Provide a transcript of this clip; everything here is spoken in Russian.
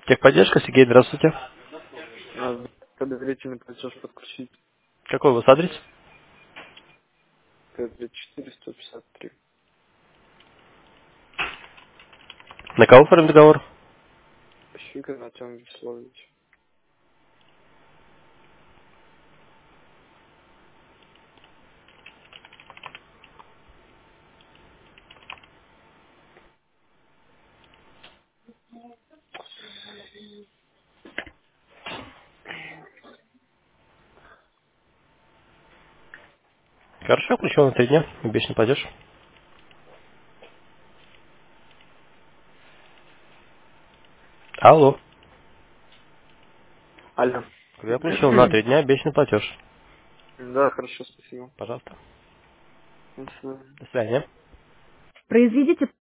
Техподдержка, Сергей, здравствуйте. Доверительный платеж подключить. Какой у вас адрес? Т-34-153. На кого оформим договор? Щукин Артем Вячеславович. Хорошо, включил на 3 дня, обещанный платеж. Алло. Алло. Я включил на 3 дня, обещанный платеж. Да, хорошо, спасибо. Пожалуйста. До свидания. До свидания. Произведите